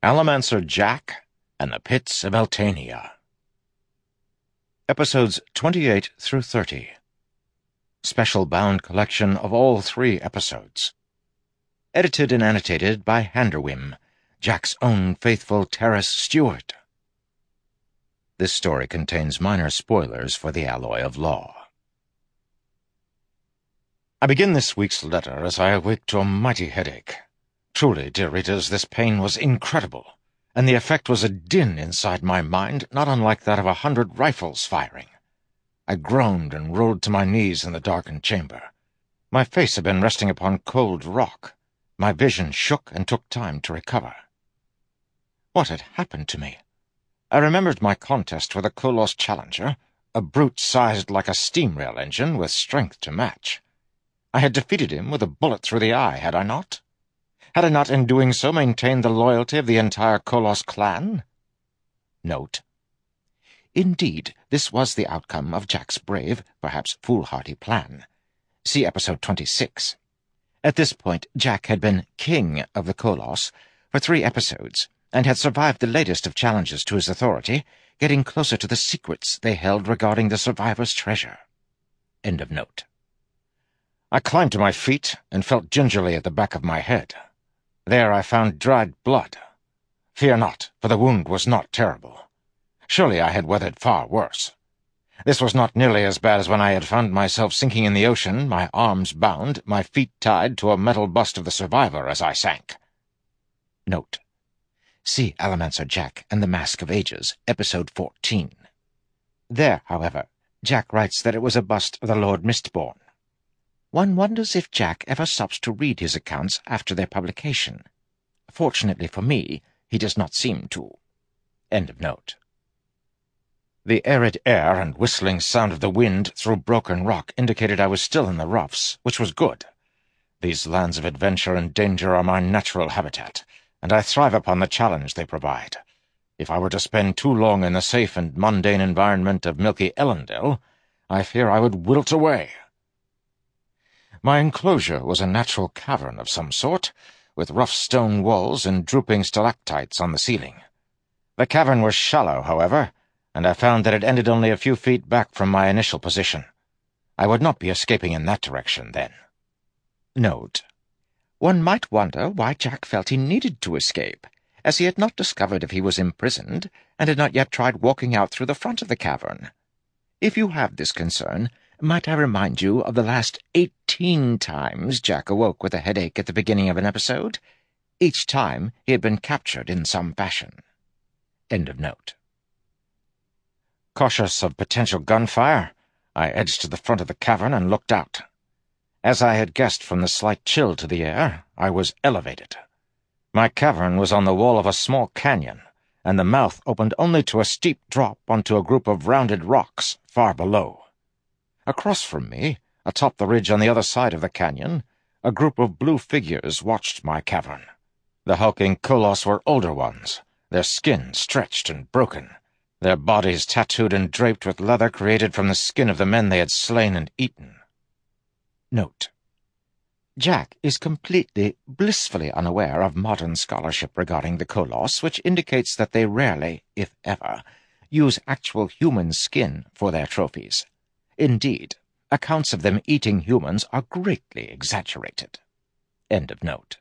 Allomancer Jack and the Pits of Eltania. Episodes 28 through 30. Special bound collection of all 3 episodes. Edited and annotated by Handerwim, Jack's own faithful Terrace Stewart. This story contains minor spoilers for the alloy of law. I begin this week's letter as I awake to a mighty headache. Truly, dear readers, this pain was incredible, and the effect was a din inside my mind not unlike that of 100 rifles firing. I groaned and rolled to my knees in the darkened chamber. My face had been resting upon cold rock. My vision shook and took time to recover. What had happened to me? I remembered my contest with a Kolos challenger, a brute sized like a steam rail engine with strength to match. I had defeated him with a bullet through the eye, had I not? Had I not in doing so maintained the loyalty of the entire Kolos clan? Note: indeed, this was the outcome of Jack's brave, perhaps foolhardy plan. See episode 26. At this point, Jack had been king of the Kolos for 3 episodes, and had survived the latest of challenges to his authority, getting closer to the secrets they held regarding the survivor's treasure. End of note. I climbed to my feet and felt gingerly at the back of my head. There I found dried blood. Fear not, for the wound was not terrible. Surely I had weathered far worse. This was not nearly as bad as when I had found myself sinking in the ocean, my arms bound, my feet tied to a metal bust of the survivor as I sank. Note: see Allomancer Jack and the Mask of Ages, episode 14. There, however, Jack writes that it was a bust of the Lord Mistborn. One wonders if Jack ever stops to read his accounts after their publication. Fortunately for me, he does not seem to. End of note. The arid air and whistling sound of the wind through broken rock indicated I was still in the roughs, which was good. These lands of adventure and danger are my natural habitat, and I thrive upon the challenge they provide. If I were to spend too long in the safe and mundane environment of Milky Ellendale, I fear I would wilt away. My enclosure was a natural cavern of some sort, with rough stone walls and drooping stalactites on the ceiling. The cavern was shallow, however, and I found that it ended only a few feet back from my initial position. I would not be escaping in that direction, then. Note: one might wonder why Jack felt he needed to escape, as he had not discovered if he was imprisoned, and had not yet tried walking out through the front of the cavern. If you have this concern, might I remind you of the last 18 times Jack awoke with a headache at the beginning of an episode? Each time he had been captured in some fashion. End of note. Cautious of potential gunfire, I edged to the front of the cavern and looked out. As I had guessed from the slight chill to the air, I was elevated. My cavern was on the wall of a small canyon, and the mouth opened only to a steep drop onto a group of rounded rocks far below. Across from me, atop the ridge on the other side of the canyon, a group of blue figures watched my cavern. The hulking Kolos were older ones, their skin stretched and broken, their bodies tattooed and draped with leather created from the skin of the men they had slain and eaten. Note: Jack is completely, blissfully unaware of modern scholarship regarding the Kolos, which indicates that they rarely, if ever, use actual human skin for their trophies. Indeed, accounts of them eating humans are greatly exaggerated. End of note.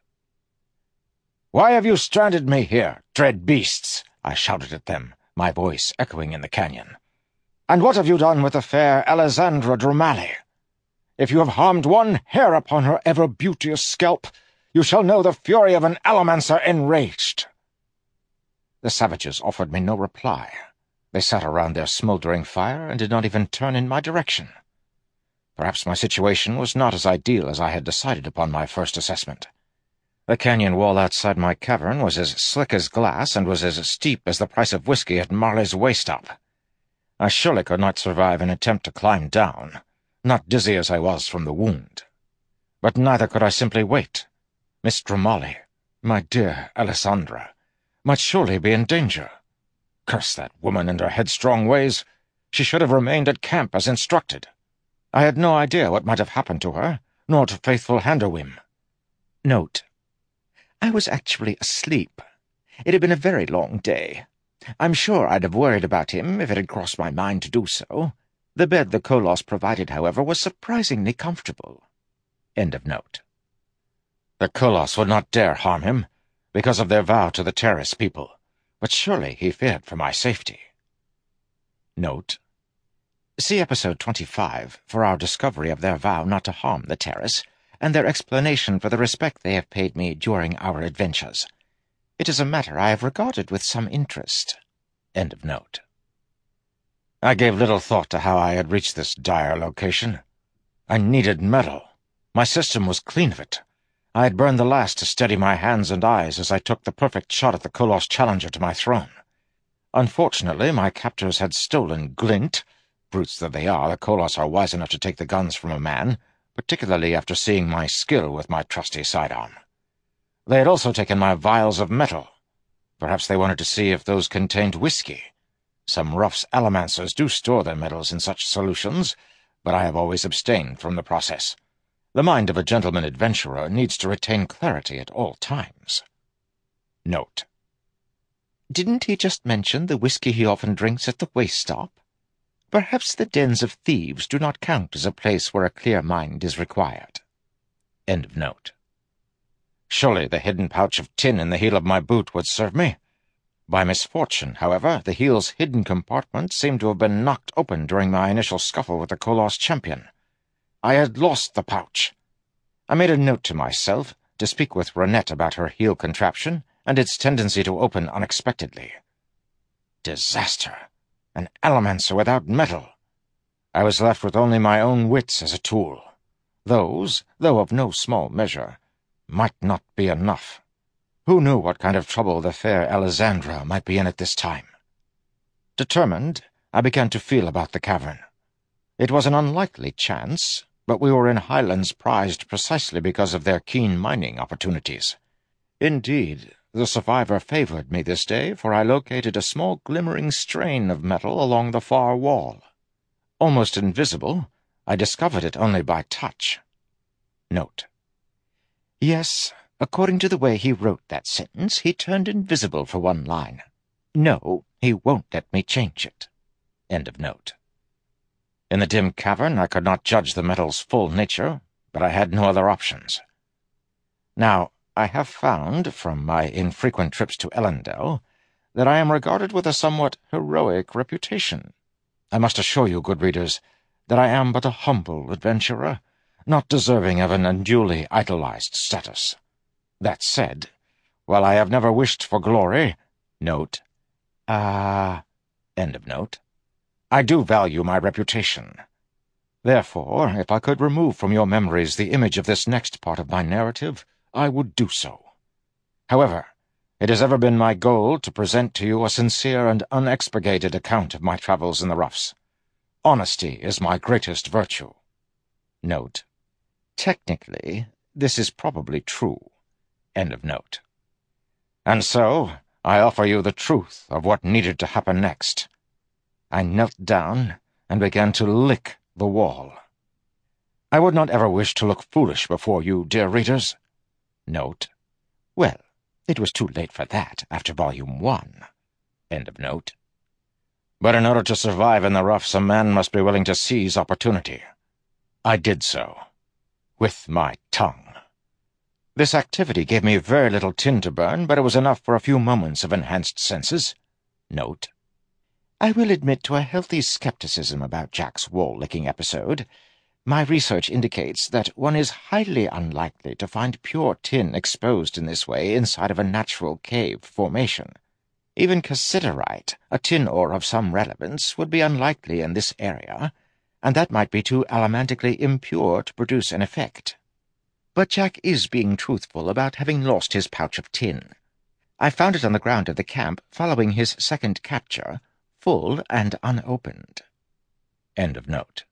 "Why have you stranded me here, dread beasts?" I shouted at them, my voice echoing in the canyon. "And what have you done with the fair Alessandra Dromali? If you have harmed one hair upon her ever-beauteous scalp, you shall know the fury of an Allomancer enraged." The savages offered me no reply. They sat around their smoldering fire and did not even turn in my direction. Perhaps my situation was not as ideal as I had decided upon my first assessment. The canyon wall outside my cavern was as slick as glass and was as steep as the price of whiskey at Marley's waist-up. I surely could not survive an attempt to climb down, not dizzy as I was from the wound. But neither could I simply wait. Miss Dromali, my dear Alessandra, might surely be in danger. Curse that woman and her headstrong ways. She should have remained at camp as instructed. I had no idea what might have happened to her, nor to faithful Handerwim. Note: I was actually asleep. It had been a very long day. I'm sure I'd have worried about him if it had crossed my mind to do so. The bed the Koloss provided, however, was surprisingly comfortable. End of note. The Koloss would not dare harm him, because of their vow to the Terrace people, but surely he feared for my safety. Note: see episode 25 for our discovery of their vow not to harm the Terrace, and their explanation for the respect they have paid me during our adventures. It is a matter I have regarded with some interest. End of note. I gave little thought to how I had reached this dire location. I needed metal. My system was clean of it. I had burned the last to steady my hands and eyes as I took the perfect shot at the Koloss challenger to my throne. Unfortunately, my captors had stolen Glint. Brutes that they are, the Koloss are wise enough to take the guns from a man, particularly after seeing my skill with my trusty sidearm. They had also taken my vials of metal. Perhaps they wanted to see if those contained whiskey. Some roughs Allomancers do store their metals in such solutions, but I have always abstained from the process. The mind of a gentleman adventurer needs to retain clarity at all times. Note: didn't he just mention the whiskey he often drinks at the waste stop? Perhaps the dens of thieves do not count as a place where a clear mind is required. End of note. Surely the hidden pouch of tin in the heel of my boot would serve me. By misfortune, however, the heel's hidden compartment seemed to have been knocked open during my initial scuffle with the Koloss champion. I had lost the pouch. I made a note to myself to speak with Renette about her heel contraption and its tendency to open unexpectedly. Disaster! An Allomancer without metal! I was left with only my own wits as a tool. Those, though of no small measure, might not be enough. Who knew what kind of trouble the fair Alessandra might be in at this time? Determined, I began to feel about the cavern. It was an unlikely chance, but we were in highlands prized precisely because of their keen mining opportunities. Indeed, the survivor favored me this day, for I located a small glimmering strain of metal along the far wall. Almost invisible, I discovered it only by touch. Note: yes, according to the way he wrote that sentence, he turned invisible for one line. No, he won't let me change it. End of note. In the dim cavern, I could not judge the metal's full nature, but I had no other options. Now, I have found, from my infrequent trips to Elendel, that I am regarded with a somewhat heroic reputation. I must assure you, good readers, that I am but a humble adventurer, not deserving of an unduly idolized status. That said, while I have never wished for glory, note, end of note, I do value my reputation. Therefore, if I could remove from your memories the image of this next part of my narrative, I would do so. However, it has ever been my goal to present to you a sincere and unexpurgated account of my travels in the roughs. Honesty is my greatest virtue. Note: technically, this is probably true. End of note. And so, I offer you the truth of what needed to happen next. I knelt down and began to lick the wall. I would not ever wish to look foolish before you, dear readers. Note: well, it was too late for that after Volume 1. End of note. But in order to survive in the roughs, a man must be willing to seize opportunity. I did so. With my tongue. This activity gave me very little tin to burn, but it was enough for a few moments of enhanced senses. Note: I will admit to a healthy skepticism about Jack's wall-licking episode. My research indicates that one is highly unlikely to find pure tin exposed in this way inside of a natural cave formation. Even cassiterite, a tin ore of some relevance, would be unlikely in this area, and that might be too allomantically impure to produce an effect. But Jack is being truthful about having lost his pouch of tin. I found it on the ground of the camp following his second capture, full and unopened. End of note.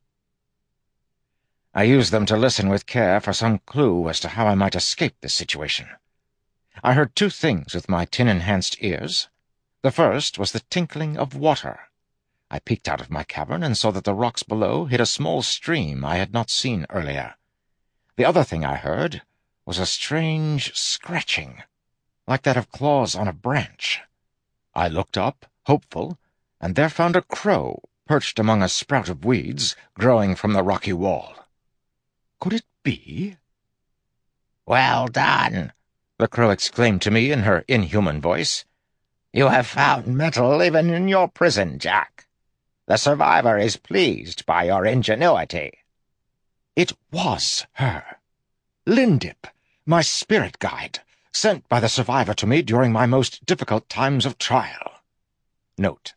I used them to listen with care for some clue as to how I might escape this situation. I heard two things with my tin-enhanced ears. The first was the tinkling of water. I peeked out of my cavern and saw that the rocks below hid a small stream I had not seen earlier. The other thing I heard was a strange scratching. like that of claws on a branch. I looked up, hopeful, and there found a crow perched among a sprout of weeds growing from the rocky wall. Could it be? "Well done," the crow exclaimed to me in her inhuman voice. "You have found metal even in your prison, Jack. The survivor is pleased by your ingenuity." It was her. Lindip, my spirit guide, sent by the survivor to me during my most difficult times of trial. Note: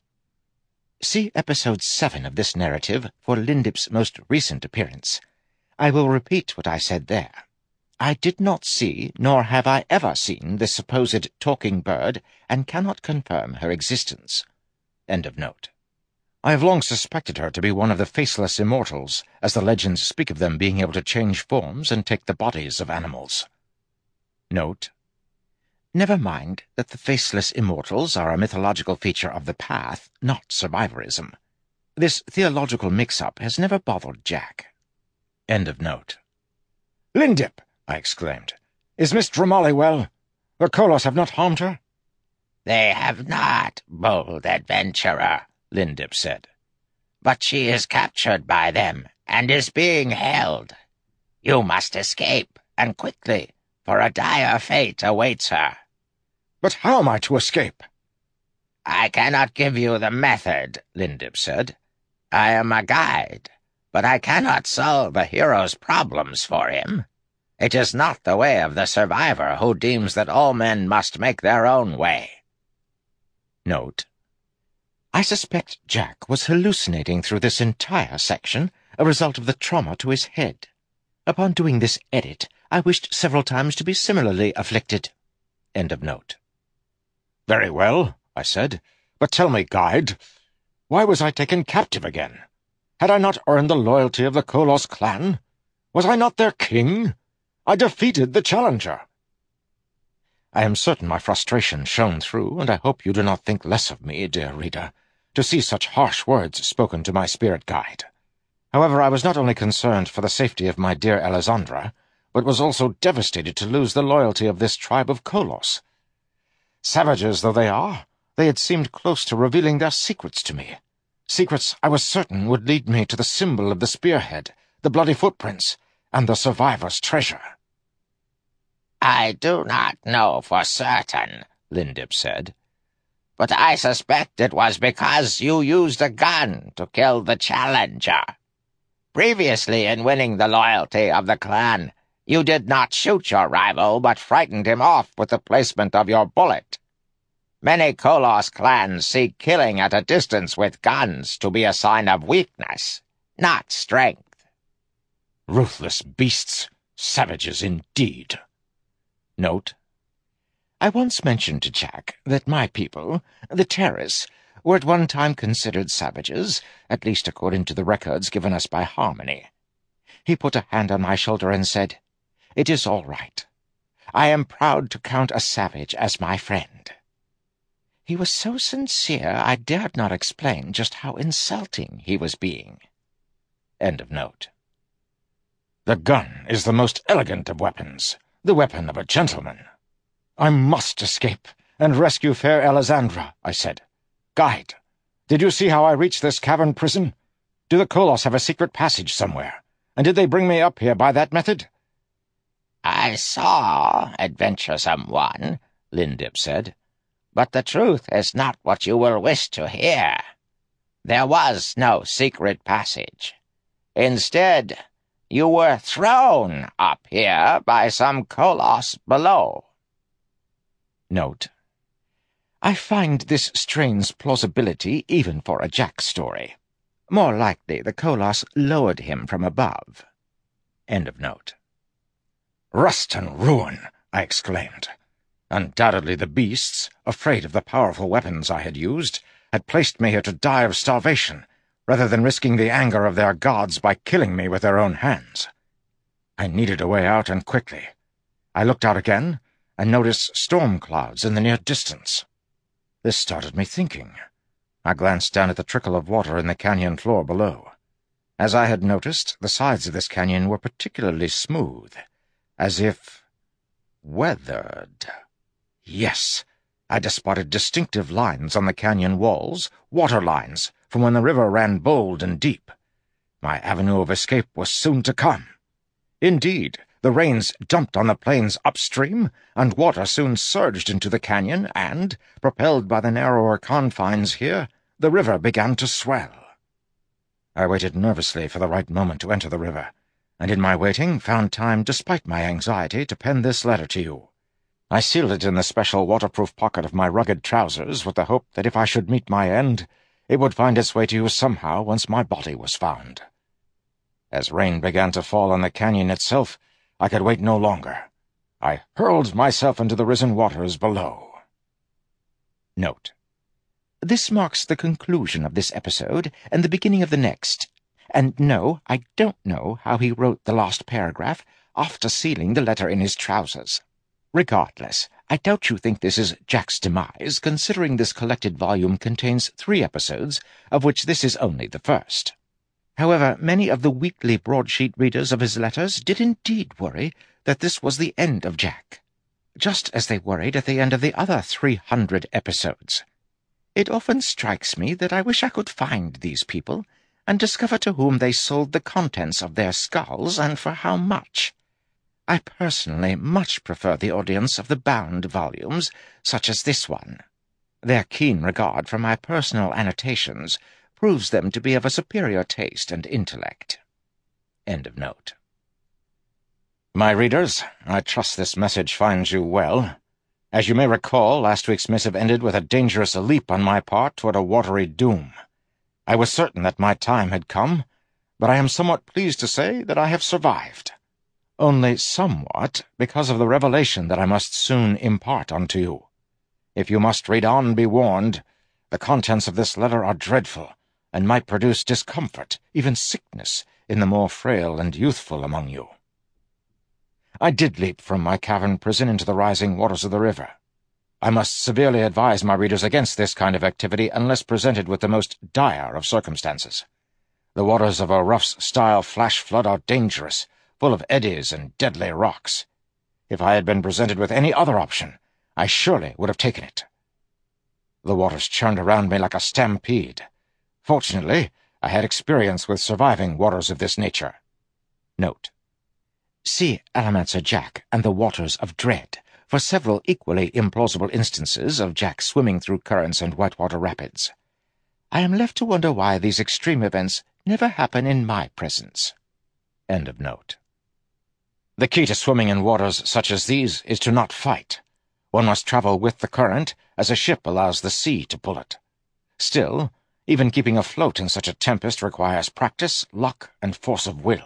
see episode 7 of this narrative for Lindip's most recent appearance. I will repeat what I said there. I did not see, nor have I ever seen, this supposed talking bird, and cannot confirm her existence. End of note. I have long suspected her to be one of the faceless immortals, as the legends speak of them being able to change forms and take the bodies of animals. Note: never mind that the faceless immortals are a mythological feature of the path, not survivorism. This theological mix-up has never bothered Jack. End of note. "Lindip!" I exclaimed. "Is Miss Dramali well? The Kolos have not harmed her?" "They have not, bold adventurer," Lindip said. "But she is captured by them and is being held. You must escape, and quickly, for a dire fate awaits her." "But how am I to escape?" "I cannot give you the method," Lindip said. "I am a guide, but I cannot solve a hero's problems for him. It is not the way of the survivor, who deems that all men must make their own way." Note: I suspect Jack was hallucinating through this entire section, a result of the trauma to his head. Upon doing this edit, I wished several times to be similarly afflicted. End of note. "Very well," I said, "but tell me, guide, why was I taken captive again? Had I not earned the loyalty of the Kolos clan? Was I not their king? I defeated the challenger." I am certain my frustration shone through, and I hope you do not think less of me, dear reader, to see such harsh words spoken to my spirit guide. However, I was not only concerned for the safety of my dear Alessandra, but was also devastated to lose the loyalty of this tribe of Kolos. Savages though they are, they had seemed close to revealing their secrets to me. Secrets I was certain would lead me to the symbol of the spearhead, the bloody footprints, and the survivor's treasure. "I do not know for certain," Lindip said, "but I suspect it was because you used a gun to kill the challenger. Previously, in winning the loyalty of the clan, you did not shoot your rival, but frightened him off with the placement of your bullet. Many Kolos clans see killing at a distance with guns to be a sign of weakness, not strength." Ruthless beasts, savages indeed. Note: I once mentioned to Jack that my people, the Terrace, were at one time considered savages, at least according to the records given us by Harmony. He put a hand on my shoulder and said, "It is all right. I am proud to count a savage as my friend." He was so sincere I dared not explain just how insulting he was being. End of note. "The gun is the most elegant of weapons, the weapon of a gentleman. I must escape and rescue fair Alessandra," I said. "Guide, did you see how I reached this cavern prison? Do the Kolos have a secret passage somewhere? And did they bring me up here by that method?" "I saw, adventuresome one," Lindip said, "but the truth is not what you will wish to hear. There was no secret passage. Instead, you were thrown up here by some Kolos below." Note: I find this strains plausibility even for a Jack story. More likely the Kolos lowered him from above. End of note. "Rust and ruin!" I exclaimed. Undoubtedly the beasts, afraid of the powerful weapons I had used, had placed me here to die of starvation, rather than risking the anger of their gods by killing me with their own hands. I needed a way out, and quickly. I looked out again, and noticed storm clouds in the near distance. This started me thinking. I glanced down at the trickle of water in the canyon floor below. As I had noticed, the sides of this canyon were particularly smooth, as if weathered. Yes, I had spotted distinctive lines on the canyon walls, water lines, from when the river ran bold and deep. My avenue of escape was soon to come. Indeed, the rains dumped on the plains upstream, and water soon surged into the canyon, and, propelled by the narrower confines here, the river began to swell. I waited nervously for the right moment to enter the river, and in my waiting found time, despite my anxiety, to pen this letter to you. I sealed it in the special waterproof pocket of my rugged trousers with the hope that if I should meet my end, it would find its way to you somehow once my body was found. As rain began to fall on the canyon itself, I could wait no longer. I hurled myself into the risen waters below. Note: this marks the conclusion of this episode and the beginning of the next. And no, I don't know how he wrote the last paragraph after sealing the letter in his trousers. Regardless, I doubt you think this is Jack's demise, considering this collected volume contains 3 episodes, of which this is only the first. However, many of the weekly broadsheet readers of his letters did indeed worry that this was the end of Jack, just as they worried at the end of the other 300 episodes. It often strikes me that I wish I could find these people and discover to whom they sold the contents of their skulls and for how much. I personally much prefer the audience of the bound volumes, such as this one. Their keen regard for my personal annotations proves them to be of a superior taste and intellect. End of note. My readers, I trust this message finds you well. As you may recall, last week's missive ended with a dangerous leap on my part toward a watery doom. I was certain that my time had come, but I am somewhat pleased to say that I have survived. Only somewhat, because of the revelation that I must soon impart unto you. If you must read on, be warned. The contents of this letter are dreadful, and might produce discomfort, even sickness, in the more frail and youthful among you. I did leap from my cavern prison into the rising waters of the river. I must severely advise my readers against this kind of activity unless presented with the most dire of circumstances. The waters of a Ruff's-style flash flood are dangerous, full of eddies and deadly rocks. If I had been presented with any other option, I surely would have taken it. The waters churned around me like a stampede. Fortunately, I had experience with surviving waters of this nature. Note: see Allomancer Jack and the Waters of Dread for several equally implausible instances of Jack swimming through currents and whitewater rapids. I am left to wonder why these extreme events never happen in my presence. End of note. The key to swimming in waters such as these is to not fight. One must travel with the current, as a ship allows the sea to pull it. Still, even keeping afloat in such a tempest requires practice, luck, and force of will.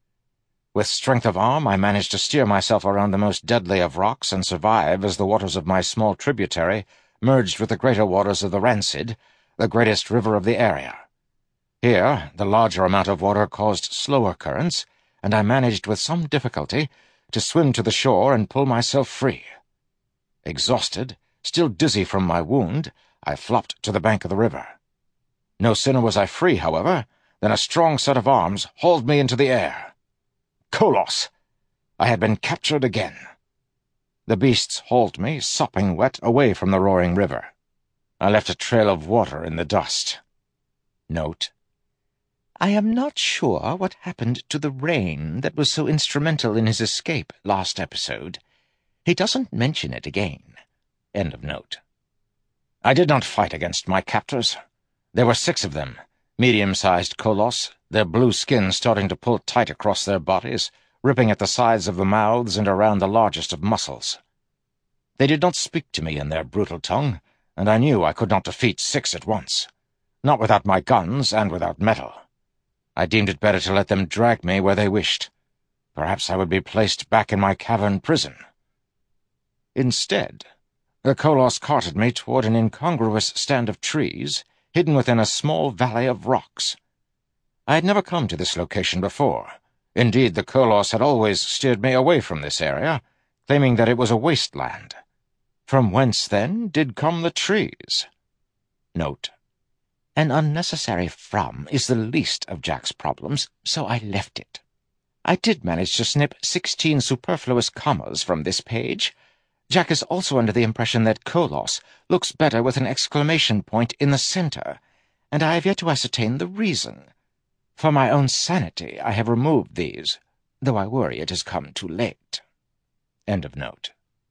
With strength of arm, I managed to steer myself around the most deadly of rocks and survive as the waters of my small tributary merged with the greater waters of the Rancid, the greatest river of the area. Here, the larger amount of water caused slower currents, and I managed with some difficulty to swim to the shore and pull myself free. Exhausted, still dizzy from my wound, I flopped to the bank of the river. No sooner was I free, however, than a strong set of arms hauled me into the air. Kolos! I had been captured again. The beasts hauled me, sopping wet, away from the roaring river. I left a trail of water in the dust. Note: I am not sure what happened to the rain that was so instrumental in his escape last episode. He doesn't mention it again. End of note. I did not fight against my captors. There were 6 of them, medium-sized Kolos, their blue skin starting to pull tight across their bodies, ripping at the sides of the mouths and around the largest of muscles. They did not speak to me in their brutal tongue, and I knew I could not defeat 6 at once, not without my guns and without metal. I deemed it better to let them drag me where they wished. Perhaps I would be placed back in my cavern prison. Instead, the Kolos carted me toward an incongruous stand of trees, hidden within a small valley of rocks. I had never come to this location before. Indeed, the Kolos had always steered me away from this area, claiming that it was a wasteland. From whence, then, did come the trees? Note: an unnecessary from is the least of Jack's problems, so I left it. I did manage to snip 16 superfluous commas from this page, Jack is also under the impression that Kolos looks better with an exclamation point in the center, and I have yet to ascertain the reason. For my own sanity, I have removed these, though I worry it has come too late. End of note.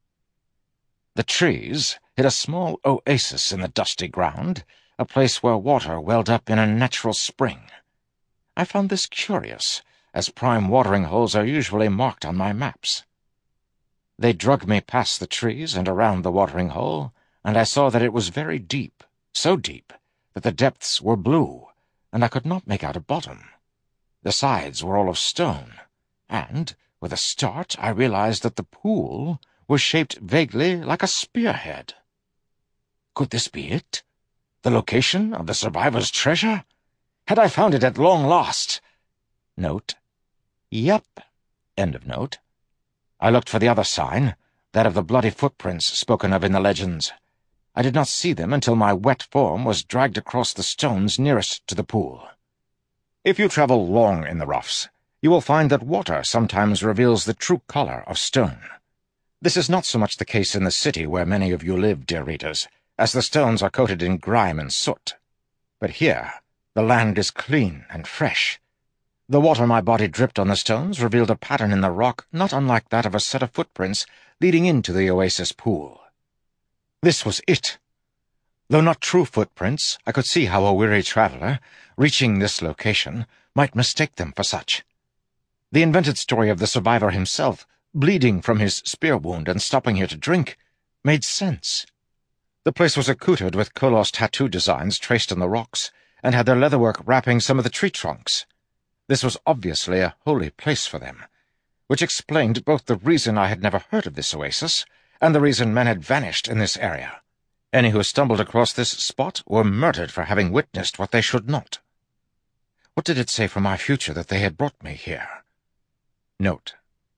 The trees hid a small oasis in the dusty ground, a place where water welled up in a natural spring. I found this curious, as prime watering holes are usually marked on my maps. They dragged me past the trees and around the watering hole, and I saw that it was very deep, so deep that the depths were blue, and I could not make out a bottom. The sides were all of stone, and, with a start, I realized that the pool was shaped vaguely like a spearhead. Could this be it? The location of the survivor's treasure? Had I found it at long last? Note. Yep. End of note. I looked for the other sign, that of the bloody footprints spoken of in the legends. I did not see them until my wet form was dragged across the stones nearest to the pool. If you travel long in the roughs, you will find that water sometimes reveals the true color of stone. This is not so much the case in the city where many of you live, dear readers, as the stones are coated in grime and soot. But here, the land is clean and fresh. The water my body dripped on the stones revealed a pattern in the rock not unlike that of a set of footprints leading into the oasis pool. This was it. Though not true footprints, I could see how a weary traveler, reaching this location, might mistake them for such. The invented story of the survivor himself, bleeding from his spear wound and stopping here to drink, made sense. The place was accoutred with Kolos tattoo designs traced on the rocks, and had their leatherwork wrapping some of the tree trunks. This was obviously a holy place for them, which explained both the reason I had never heard of this oasis and the reason men had vanished in this area. Any who stumbled across this spot were murdered for having witnessed what they should not. What did it say for my future that they had brought me here? Note.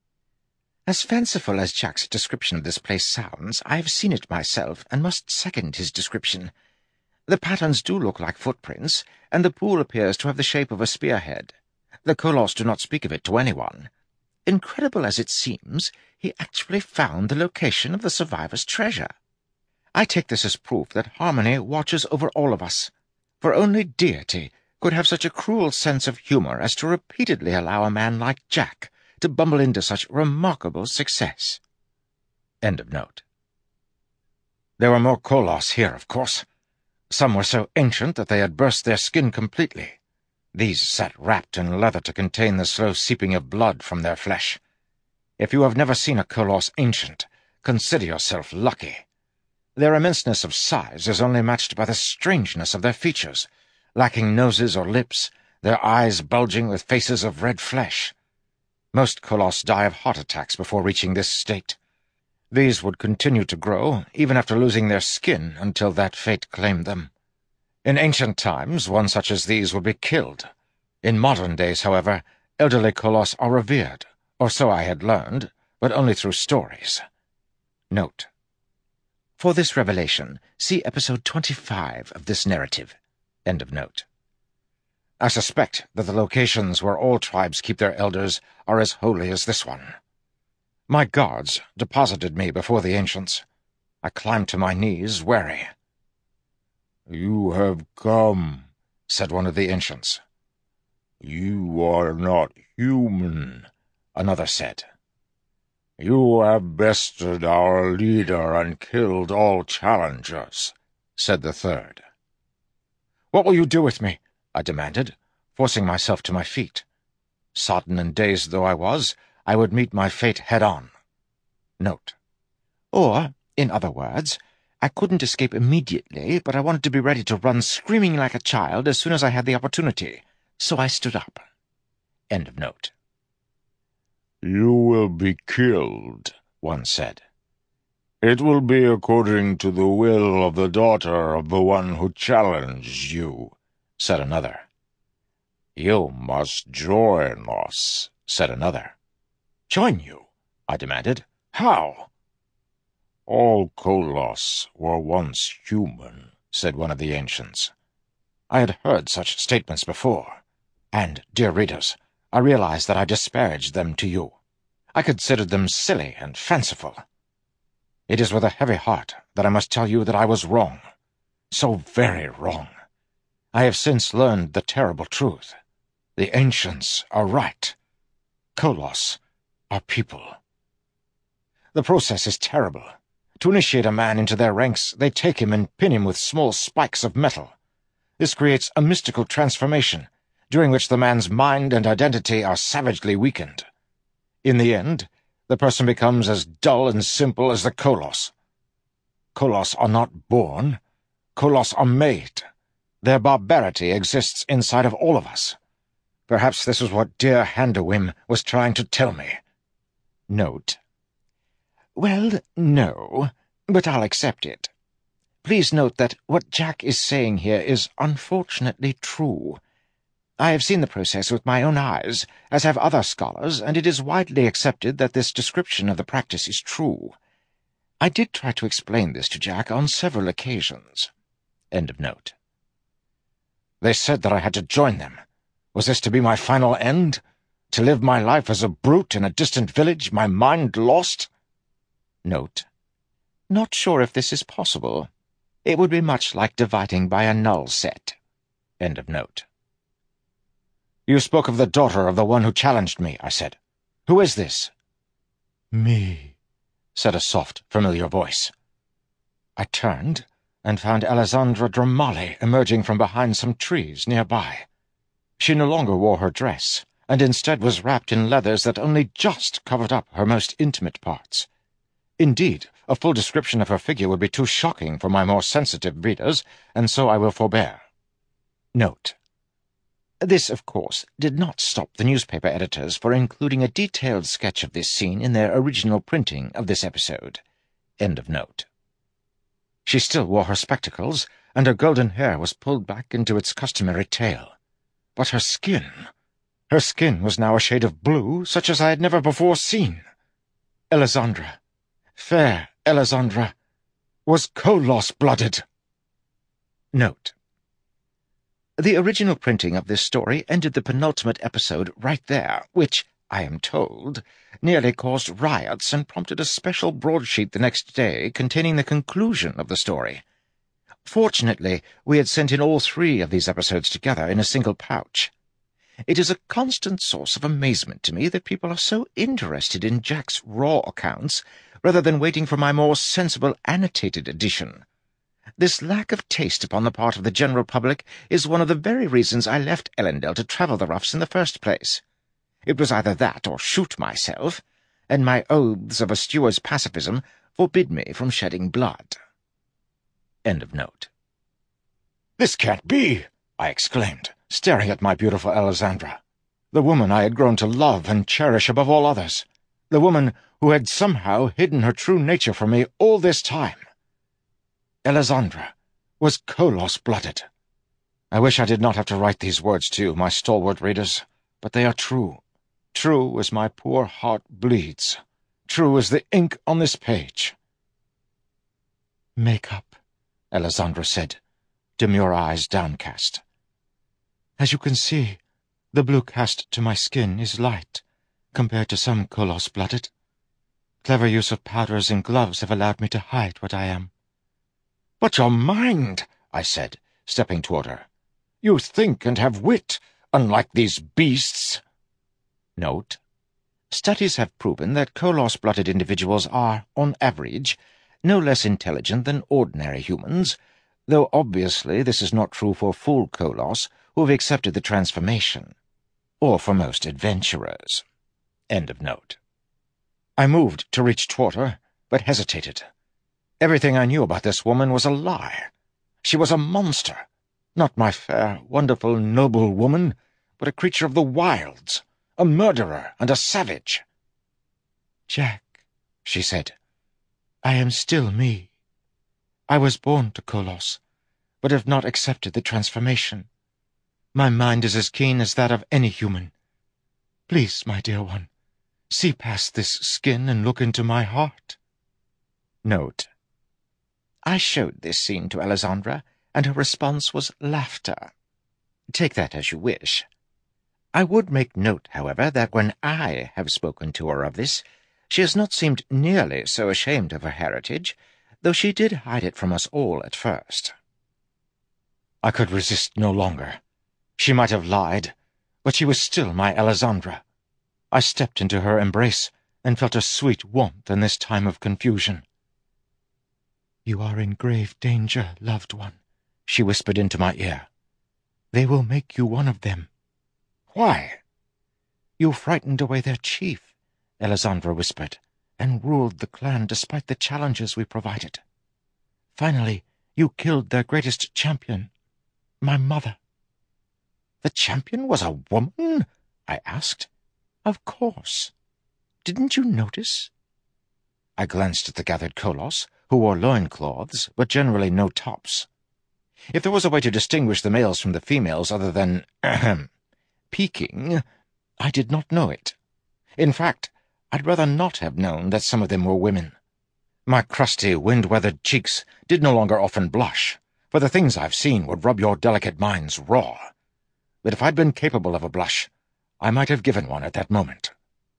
As fanciful as Jack's description of this place sounds, I have seen it myself and must second his description. The patterns do look like footprints, and the pool appears to have the shape of a spearhead. The Kolos do not speak of it to anyone. Incredible as it seems, he actually found the location of the survivor's treasure. I take this as proof that Harmony watches over all of us, for only deity could have such a cruel sense of humor as to repeatedly allow a man like Jack to bumble into such remarkable success. End of note. There were more Kolos here, of course. Some were so ancient that they had burst their skin completely. These sat wrapped in leather to contain the slow seeping of blood from their flesh. If you have never seen a Kolos ancient, consider yourself lucky. Their immenseness of size is only matched by the strangeness of their features, lacking noses or lips, their eyes bulging with faces of red flesh. Most Kolos die of heart attacks before reaching this state. These would continue to grow, even after losing their skin, until that fate claimed them. In ancient times, one such as these would be killed. In modern days, however, elderly Kolos are revered, or so I had learned, but only through stories. Note. For this revelation, see episode 25 of this narrative. End of note. I suspect that the locations where all tribes keep their elders are as holy as this one. My guards deposited me before the ancients. I climbed to my knees, wary. "You have come," said one of the ancients. "You are not human," another said. "You have bested our leader and killed all challengers," said the third. "What will you do with me?" I demanded, forcing myself to my feet. Sodden and dazed though I was, I would meet my fate head-on. Note. Or, in other words, I couldn't escape immediately, but I wanted to be ready to run screaming like a child as soon as I had the opportunity, so I stood up. End of note. "You will be killed," one said. "It will be according to the will of the daughter of the one who challenged you," said another. "You must join us," said another. "Join you?" I demanded. "How?" "All Kolos were once human," said one of the ancients. I had heard such statements before, and, dear readers, I realized that I disparaged them to you. I considered them silly and fanciful. It is with a heavy heart that I must tell you that I was wrong. So very wrong. I have since learned the terrible truth. The ancients are right. Koloss are people. The process is terrible. To initiate a man into their ranks, they take him and pin him with small spikes of metal. This creates a mystical transformation, during which the man's mind and identity are savagely weakened. In the end, the person becomes as dull and simple as the Koloss. Koloss are not born. Koloss are made. Their barbarity exists inside of all of us. Perhaps this is what dear Handawim was trying to tell me. Note. Well, no, but I'll accept it. Please note that what Jack is saying here is unfortunately true. I have seen the process with my own eyes, as have other scholars, and it is widely accepted that this description of the practice is true. I did try to explain this to Jack on several occasions. End of note. They said that I had to join them. Was this to be my final end? To live my life as a brute in a distant village, my mind lost? Note. Not sure if this is possible. It would be much like dividing by a null set. End of note. You spoke of the daughter of the one who challenged me, I said. Who is this? Me, said a soft, familiar voice. I turned and found Alessandra Dramali emerging from behind some trees nearby. She no longer wore her dress, and instead was wrapped in leathers that only just covered up her most intimate parts. Indeed, a full description of her figure would be too shocking for my more sensitive readers, and so I will forbear. Note. This, of course, did not stop the newspaper editors for including a detailed sketch of this scene in their original printing of this episode. End of note. She still wore her spectacles, and her golden hair was pulled back into its customary tail. But her skin was now a shade of blue such as I had never before seen. Alessandra, fair Alessandra, was Koloss-blooded. Note. The original printing of this story ended the penultimate episode right there, which, I am told, nearly caused riots and prompted a special broadsheet the next day containing the conclusion of the story. Fortunately, we had sent in all 3 of these episodes together in a single pouch. It is a constant source of amazement to me that people are so interested in Jack's raw accounts rather than waiting for my more sensible annotated edition. This lack of taste upon the part of the general public is one of the very reasons I left Elendel to travel the roughs in the first place. It was either that or shoot myself, and my oaths of a steward's pacifism forbid me from shedding blood. End of note. This can't be, I exclaimed, staring at my beautiful Alessandra, the woman I had grown to love and cherish above all others, the woman who had somehow hidden her true nature from me all this time. Alessandra was Koloss-blooded. I wish I did not have to write these words to you, my stalwart readers, but they are true. True as my poor heart bleeds. True as the ink on this page. "Make up," Alessandra said, demure eyes downcast. "As you can see, the blue cast to my skin is light, compared to some Koloss-blooded. Clever use of powders and gloves have allowed me to hide what I am." "But your mind," I said, stepping toward her. "You think and have wit, unlike these beasts." Note. Studies have proven that Koloss-blooded individuals are, on average, no less intelligent than ordinary humans, though obviously this is not true for full Koloss who have accepted the transformation, or for most adventurers. End of note. I moved to reach toward her, but hesitated. Everything I knew about this woman was a lie. She was a monster, not my fair, wonderful, noble woman, but a creature of the wilds, a murderer and a savage. "Jack," she said, "I am still me. I was born to Koloss, but have not accepted the transformation. My mind is as keen as that of any human. Please, my dear one, see past this skin and look into my heart." Note. I showed this scene to Alessandra, and her response was laughter. Take that as you wish. I would make note, however, that when I have spoken to her of this, She has not seemed nearly so ashamed of her heritage, though she did hide it from us all at first." I could resist no longer. She might have lied, but she was still my Alessandra. I stepped into her embrace and felt a sweet warmth in this time of confusion. "You are in grave danger, loved one," she whispered into my ear. "They will make you one of them." "Why?" "You frightened away their chief," Alessandra whispered, "and ruled the clan despite the challenges we provided. Finally, you killed their greatest champion, my mother." "The champion was a woman?" I asked. "Of course. Didn't you notice?" I glanced at the gathered Kolos, who wore loincloths, but generally no tops. If there was a way to distinguish the males from the females other than peeking, I did not know it. In fact, I'd rather not have known that some of them were women. My crusty, wind-weathered cheeks did no longer often blush, for the things I've seen would rub your delicate minds raw. But if I'd been capable of a blush, I might have given one at that moment.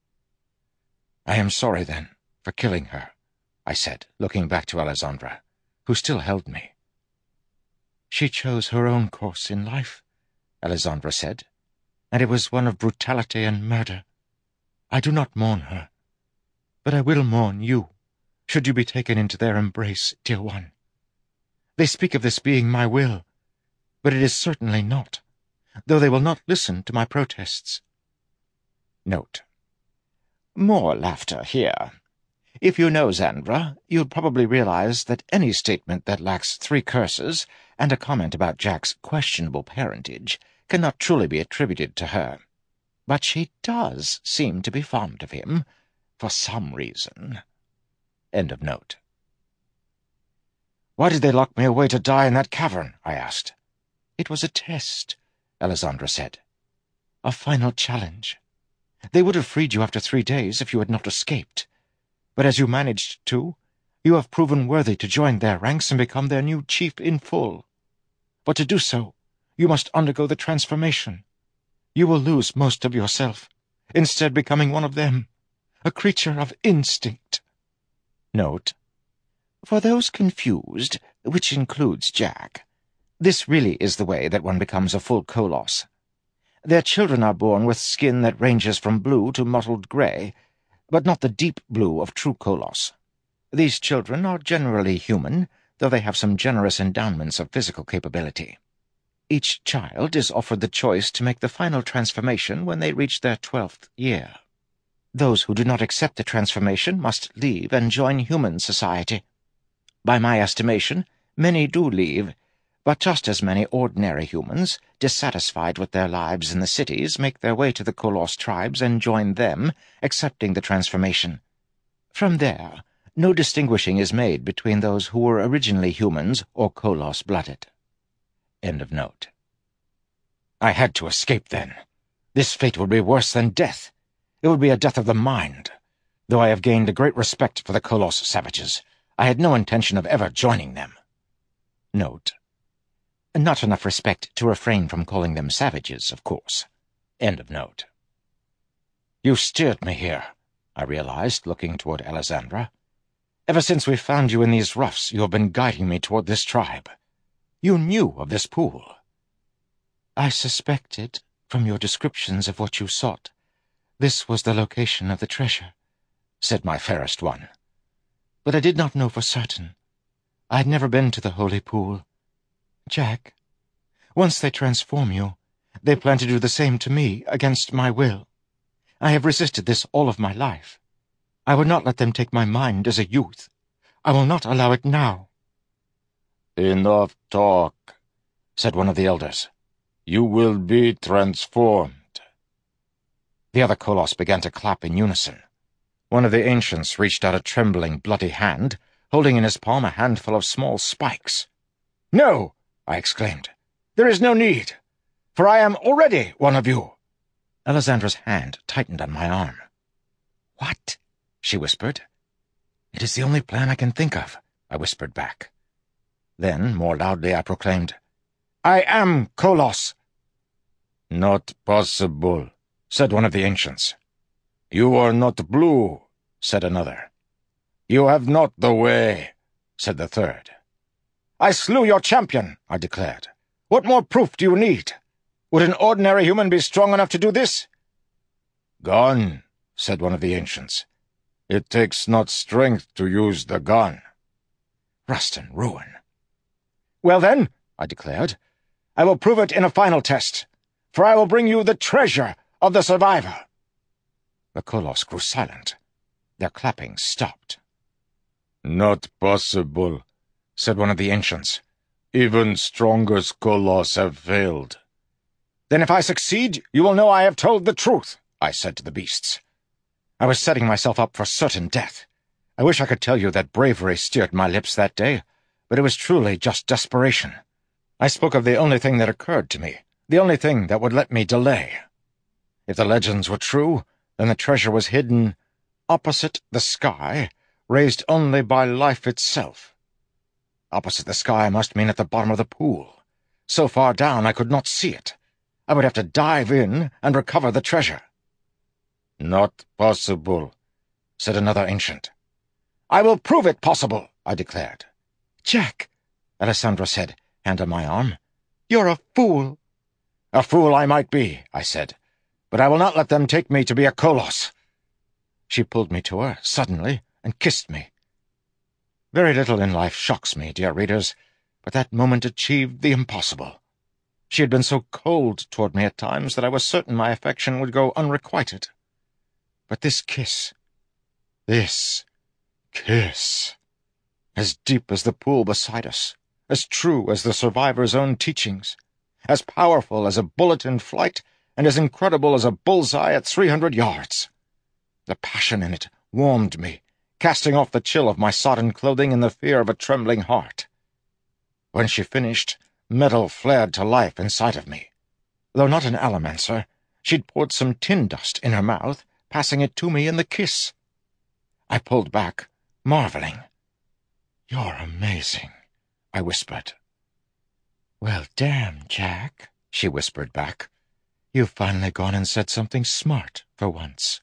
"I am sorry, then, for killing her," I said, looking back to Alessandra, who still held me. "She chose her own course in life," Alessandra said, "and it was one of brutality and murder. I do not mourn her, but I will mourn you, should you be taken into their embrace, dear one. They speak of this being my will, but it is certainly not, though they will not listen to my protests." Note: more laughter here. If you know Zandra, you'll probably realize that any statement that lacks 3 curses and a comment about Jack's questionable parentage cannot truly be attributed to her. But she does seem to be fond of him, for some reason. End of note. "Why did they lock me away to die in that cavern?" I asked. "It was a test," Alessandra said. "A final challenge. They would have freed you after 3 days if you had not escaped. But as you managed to, you have proven worthy to join their ranks and become their new chief in full. But to do so, you must undergo the transformation. You will lose most of yourself, instead becoming one of them, a creature of instinct." Note: for those confused, which includes Jack, this really is the way that one becomes a full Kolos. Their children are born with skin that ranges from blue to mottled grey, but not the deep blue of true Kolos. These children are generally human, though they have some generous endowments of physical capability. Each child is offered the choice to make the final transformation when they reach their 12th year. Those who do not accept the transformation must leave and join human society. By my estimation, many do leave, but just as many ordinary humans, dissatisfied with their lives in the cities, make their way to the Kolos tribes and join them, accepting the transformation. From there, no distinguishing is made between those who were originally humans or Kolos-blooded. End of note. I had to escape, then. This fate would be worse than death. It would be a death of the mind. Though I have gained a great respect for the Kolos savages, I had no intention of ever joining them. Note: not enough respect to refrain from calling them savages, of course. End of note. "You steered me here," I realized, looking toward Alessandra. "Ever since we found you in these roughs, you have been guiding me toward this tribe. You knew of this pool." "I suspected, from your descriptions of what you sought, this was the location of the treasure," said my fairest one. "But I did not know for certain. I had never been to the holy pool. Jack, once they transform you, they plan to do the same to me, against my will. I have resisted this all of my life. I would not let them take my mind as a youth. I will not allow it now." "Enough talk," said one of the elders. "You will be transformed." The other Kolos began to clap in unison. One of the ancients reached out a trembling, bloody hand, holding in his palm a handful of small spikes. "No!" I exclaimed. "There is no need, for I am already one of you." Alessandra's hand tightened on my arm. "What?" she whispered. "It is the only plan I can think of," I whispered back. Then, more loudly, I proclaimed, "I am Kolos." "Not possible," said one of the ancients. "You are not blue. said another. "You have not the way," said the third. "I slew your champion," I declared. "What more proof do you need? Would an ordinary human be strong enough to do this?" "Gun," said one of the ancients. "It takes not strength to use the gun." Rust and ruin. "Well then," I declared, "I will prove it in a final test, for I will bring you the treasure of the survivor." The Colossus grew silent. Their clapping stopped. "Not possible," said one of the ancients. "Even strongest Colossus have failed." "Then if I succeed, you will know I have told the truth," I said to the beasts. I was setting myself up for certain death. I wish I could tell you that bravery steered my lips that day, but it was truly just desperation. I spoke of the only thing that occurred to me, the only thing that would let me delay. If the legends were true, then the treasure was hidden opposite the sky, raised only by life itself. Opposite the sky must mean at the bottom of the pool. So far down I could not see it. I would have to dive in and recover the treasure. "Not possible," said another ancient. "I will prove it possible," I declared. "Jack," Alessandra said, hand on my arm, "you're a fool." "A fool I might be," I said, "but I will not let them take me to be a Colossus." She pulled me to her, suddenly, and kissed me. Very little in life shocks me, dear readers, but that moment achieved the impossible. She had been so cold toward me at times that I was certain my affection would go unrequited. But this kiss, as deep as the pool beside us, as true as the survivor's own teachings, as powerful as a bullet in flight, and as incredible as a bullseye at 300 yards. The passion in it warmed me, casting off the chill of my sodden clothing and the fear of a trembling heart. When she finished, metal flared to life inside of me. Though not an allomancer, she'd poured some tin dust in her mouth, passing it to me in the kiss. I pulled back, marveling. "You're amazing," I whispered. "Well, damn, Jack," she whispered back. "You've finally gone and said something smart for once."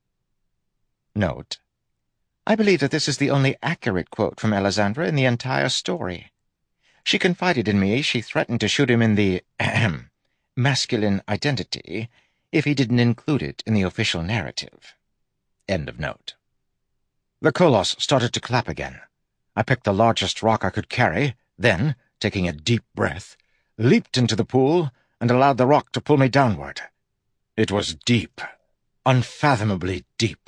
Note: I believe that this is the only accurate quote from Alessandra in the entire story. She confided in me she threatened to shoot him in the masculine identity if he didn't include it in the official narrative. End of note. The Colossus started to clap again. I picked the largest rock I could carry, then, taking a deep breath, leaped into the pool and allowed the rock to pull me downward. It was deep, unfathomably deep.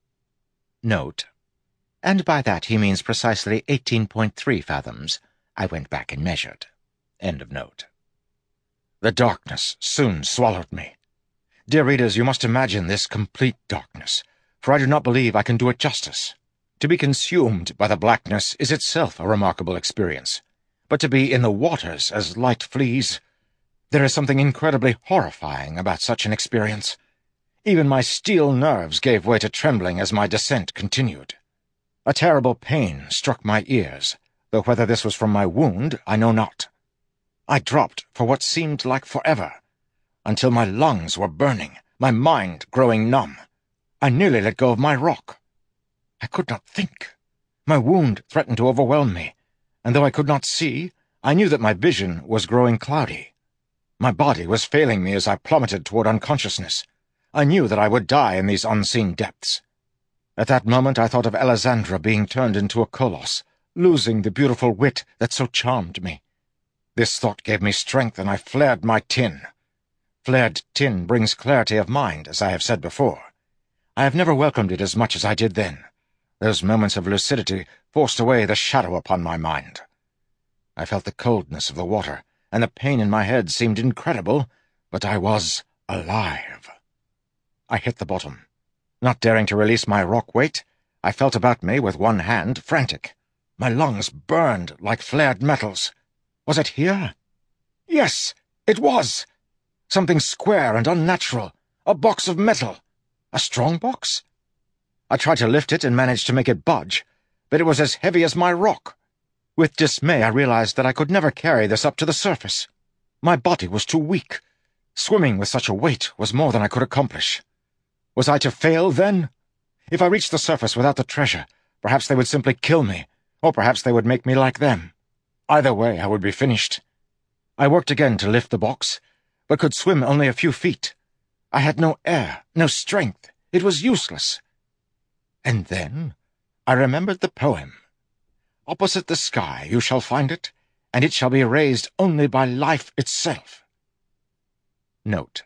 Note: and by that he means precisely 18.3 fathoms. I went back and measured. End of note. The darkness soon swallowed me. Dear readers, you must imagine this complete darkness, for I do not believe I can do it justice. To be consumed by the blackness is itself a remarkable experience, but to be in the waters as light flees, there is something incredibly horrifying about such an experience. Even my steel nerves gave way to trembling as my descent continued. A terrible pain struck my ears, though whether this was from my wound I know not. I dropped for what seemed like forever, until my lungs were burning, my mind growing numb. I nearly let go of my rock. I could not think. My wound threatened to overwhelm me, and though I could not see, I knew that my vision was growing cloudy. My body was failing me as I plummeted toward unconsciousness. I knew that I would die in these unseen depths. At that moment I thought of Alessandra being turned into a Colossus, losing the beautiful wit that so charmed me. This thought gave me strength, and I flared my tin. Flared tin brings clarity of mind, as I have said before. I have never welcomed it as much as I did then. Those moments of lucidity forced away the shadow upon my mind. I felt the coldness of the water, and the pain in my head seemed incredible, but I was alive. I hit the bottom. Not daring to release my rock weight, I felt about me with one hand, frantic. My lungs burned like flared metals. Was it here? Yes, it was! Something square and unnatural. A box of metal. A strong box? I tried to lift it and managed to make it budge, but it was as heavy as my rock. With dismay I realized that I could never carry this up to the surface. My body was too weak. Swimming with such a weight was more than I could accomplish. Was I to fail, then? If I reached the surface without the treasure, perhaps they would simply kill me, or perhaps they would make me like them. Either way, I would be finished. I worked again to lift the box, but could swim only a few feet. I had no air, no strength. It was useless. And then I remembered the poem. Opposite the sky you shall find it, and it shall be raised only by life itself. Note.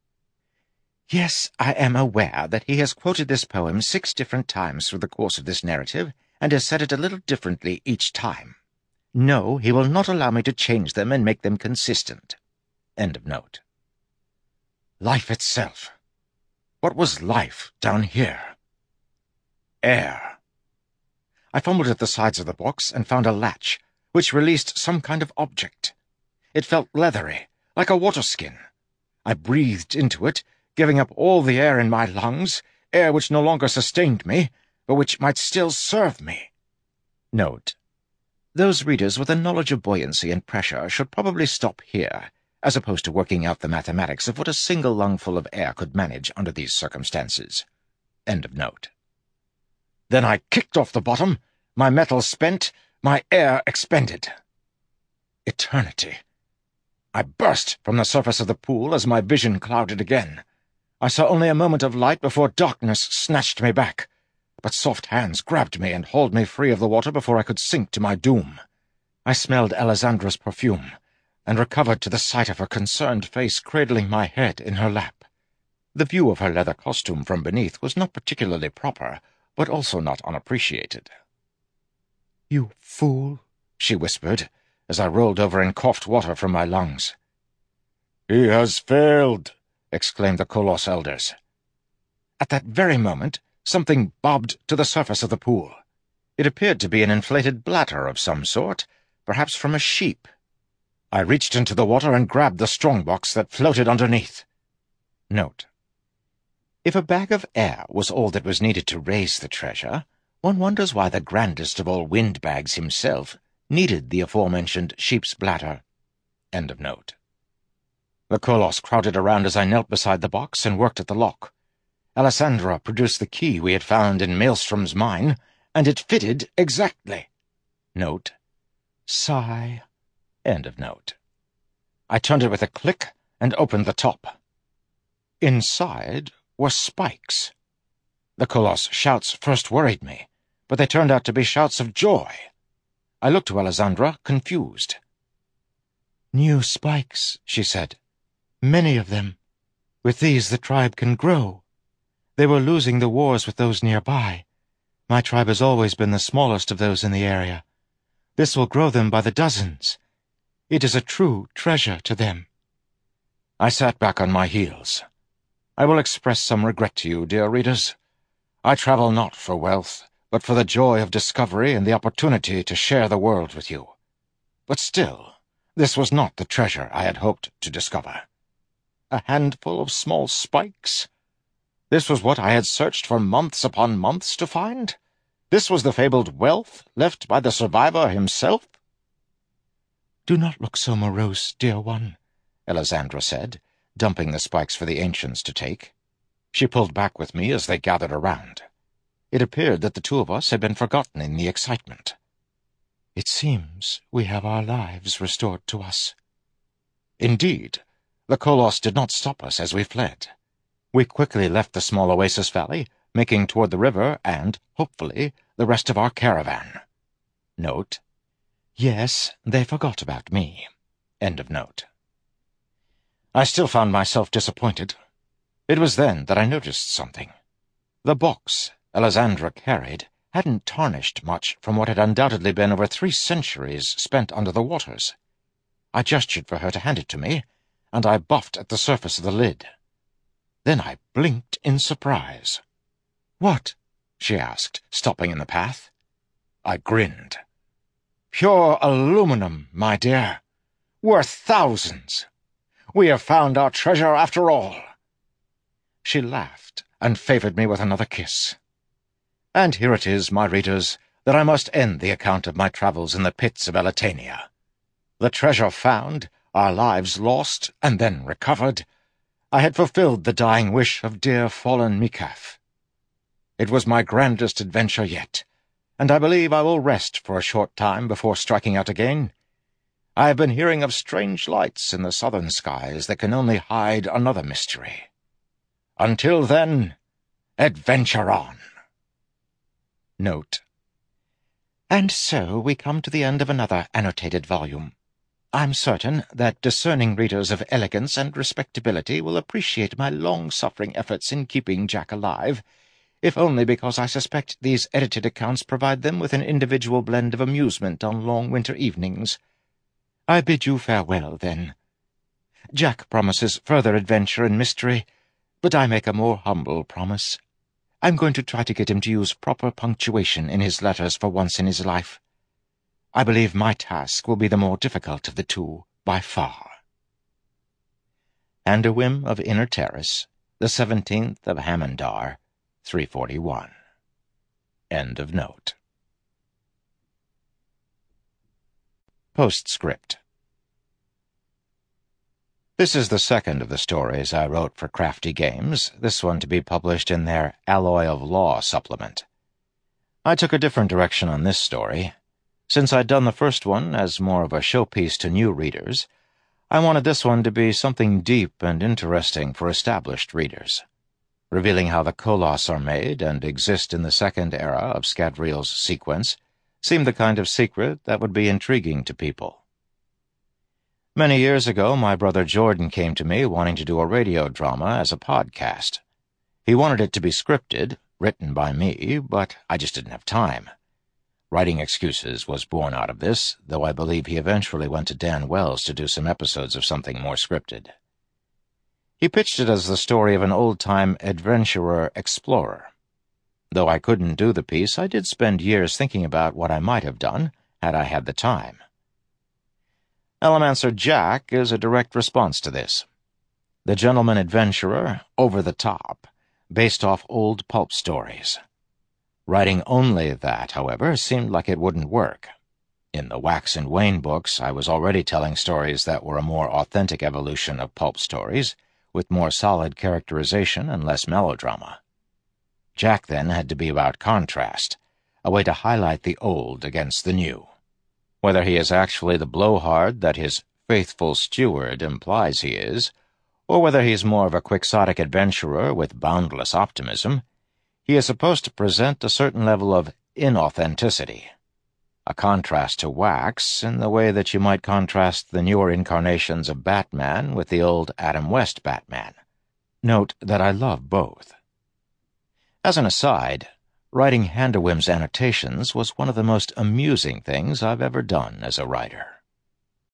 Yes, I am aware that he has quoted this poem 6 different times through the course of this narrative, and has said it a little differently each time. No, he will not allow me to change them and make them consistent. End of note. Life itself. What was life down here? Air. I fumbled at the sides of the box and found a latch, which released some kind of object. It felt leathery, like a water skin. I breathed into it, giving up all the air in my lungs, air which no longer sustained me, but which might still serve me. Note. Those readers with a knowledge of buoyancy and pressure should probably stop here, as opposed to working out the mathematics of what a single lungful of air could manage under these circumstances. End of note. Then I kicked off the bottom, my metal spent, my air expended. Eternity. I burst from the surface of the pool as my vision clouded again. I saw only a moment of light before darkness snatched me back, but soft hands grabbed me and hauled me free of the water before I could sink to my doom. I smelled Alessandra's perfume, and recovered to the sight of her concerned face cradling my head in her lap. The view of her leather costume from beneath was not particularly proper, but also not unappreciated. "You fool," she whispered, as I rolled over and coughed water from my lungs. "He has failed," exclaimed the Kolos elders. At that very moment, something bobbed to the surface of the pool. It appeared to be an inflated bladder of some sort, perhaps from a sheep. I reached into the water and grabbed the strongbox that floated underneath. Note. If a bag of air was all that was needed to raise the treasure, one wonders why the grandest of all windbags himself needed the aforementioned sheep's bladder. End of note. The Kolos crowded around as I knelt beside the box and worked at the lock. Alessandra produced the key we had found in Maelstrom's mine, and it fitted exactly. Note. Sigh. End of note. I turned it with a click and opened the top. Inside were spikes. The Kolos' shouts first worried me, but they turned out to be shouts of joy. I looked to Alessandra, confused. "New spikes," she said. "Many of them. With these the tribe can grow. They were losing the wars with those nearby. My tribe has always been the smallest of those in the area. This will grow them by the dozens. It is a true treasure to them." I sat back on my heels. I will express some regret to you, dear readers. I travel not for wealth, but for the joy of discovery and the opportunity to share the world with you. But still, this was not the treasure I had hoped to discover. A handful of small spikes? This was what I had searched for months upon months to find? This was the fabled wealth left by the survivor himself? "Do not look so morose, dear one," Alessandra said, dumping the spikes for the ancients to take. She pulled back with me as they gathered around. It appeared that the two of us had been forgotten in the excitement. "It seems we have our lives restored to us." Indeed, the Kolos did not stop us as we fled. We quickly left the small oasis valley, making toward the river and, hopefully, the rest of our caravan. Note. Yes, they forgot about me. End of note. I still found myself disappointed. It was then that I noticed something. The box Alessandra carried hadn't tarnished much from what had undoubtedly been over 3 centuries spent under the waters. I gestured for her to hand it to me, and I buffed at the surface of the lid. Then I blinked in surprise. "What?" she asked, stopping in the path. I grinned. "Pure aluminum, my dear. Worth thousands. We have found our treasure after all." She laughed and favored me with another kiss. And here it is, my readers, that I must end the account of my travels in the pits of Elletania. The treasure found, our lives lost, and then recovered, I had fulfilled the dying wish of dear fallen Mikaf. It was my grandest adventure yet, and I believe I will rest for a short time before striking out again. I have been hearing of strange lights in the southern skies that can only hide another mystery. Until then, adventure on. Note: And so we come to the end of another annotated volume. I'm certain that discerning readers of elegance and respectability will appreciate my long-suffering efforts in keeping Jack alive, if only because I suspect these edited accounts provide them with an individual blend of amusement on long winter evenings. I bid you farewell, then. Jack promises further adventure and mystery, but I make a more humble promise. I'm going to try to get him to use proper punctuation in his letters for once in his life. I believe my task will be the more difficult of the two, by far. And a Whim of Inner Terrace, the 17th of Hammondar, 341. End of note. Postscript. This is the second of the stories I wrote for Crafty Games, this one to be published in their Alloy of Law supplement. I took a different direction on this story. Since I'd done the first one as more of a showpiece to new readers, I wanted this one to be something deep and interesting for established readers, revealing how the Koloss are made and exist in the second era of Scadrial's sequence seemed the kind of secret that would be intriguing to people. Many years ago, my brother Jordan came to me wanting to do a radio drama as a podcast. He wanted it to be scripted, written by me, but I just didn't have time. Writing excuses was born out of this, though I believe he eventually went to Dan Wells to do some episodes of something more scripted. He pitched it as the story of an old-time adventurer-explorer. Though I couldn't do the piece, I did spend years thinking about what I might have done had I had the time. Elemancer Jack is a direct response to this. The gentleman adventurer, over the top, based off old pulp stories. Writing only that, however, seemed like it wouldn't work. In the Wax and Wayne books, I was already telling stories that were a more authentic evolution of pulp stories, with more solid characterization and less melodrama. Jack, then, had to be about contrast, a way to highlight the old against the new. Whether he is actually the blowhard that his faithful steward implies he is, or whether he is more of a quixotic adventurer with boundless optimism, he is supposed to present a certain level of inauthenticity, a contrast to Wax in the way that you might contrast the newer incarnations of Batman with the old Adam West Batman. Note that I love both. As an aside, writing Handawim's annotations was one of the most amusing things I've ever done as a writer.